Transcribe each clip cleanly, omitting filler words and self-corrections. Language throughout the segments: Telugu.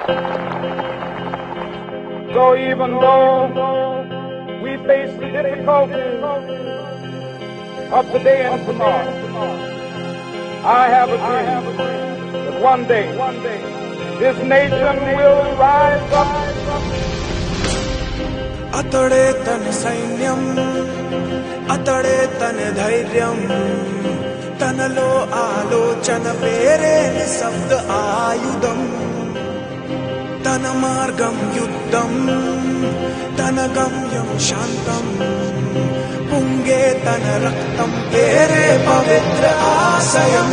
So even though we face the difficulties of today and tomorrow, I have a dream that one day this nation will rise up. అతడే తన సైన్యం, అతడే తన ధైర్యం, తనలో ఆలోచన పేరే నిశ్శబ్ద ఆయుధం. తన మార్గం యుద్ధం, తన గమ్యం శాంతం, పొంగే తన రక్తం పేరే పవిత్ర ఆశయం.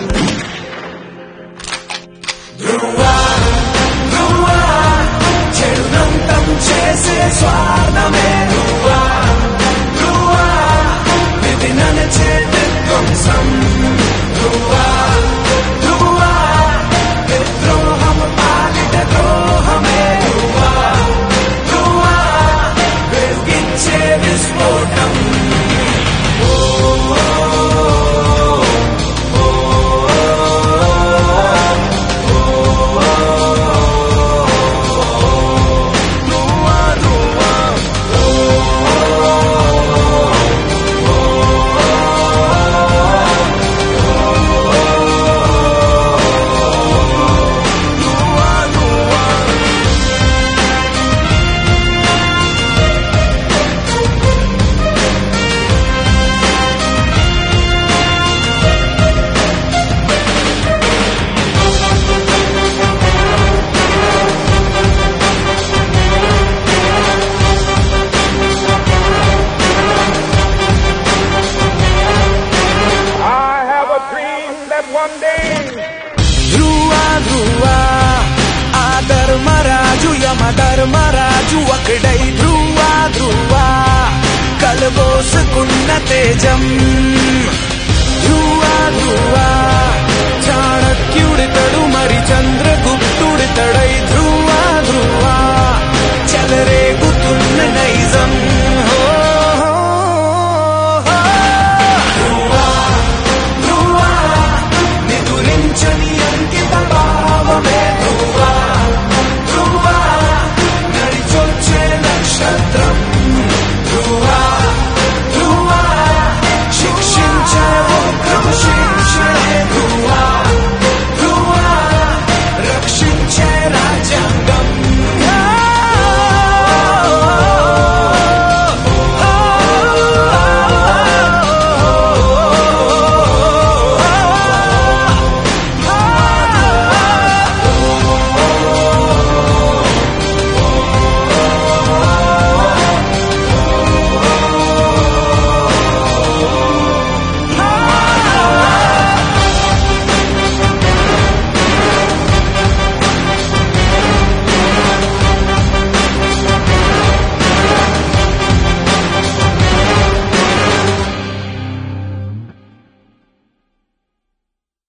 ధ్రువా ధ్రువా చెడునంతం చేసే స్వార్థమే. ధ్రువా ధ్రువా విధి నడిచే విధ్వంసం. ధ్రువా ధ్రువా విద్రోహం పాలిట ద్రోహమే. ధ్రువా ధ్రువా వెలిగించే విస్ఫోటం. ధర్మరాజు యమధర్మరాజు ఒకడై ధ్రువా ధ్రువా కలబోసుకున్న తేజం. ధ్రువా ధ్రువా చాణక్యుడితడు మరి చంద్ర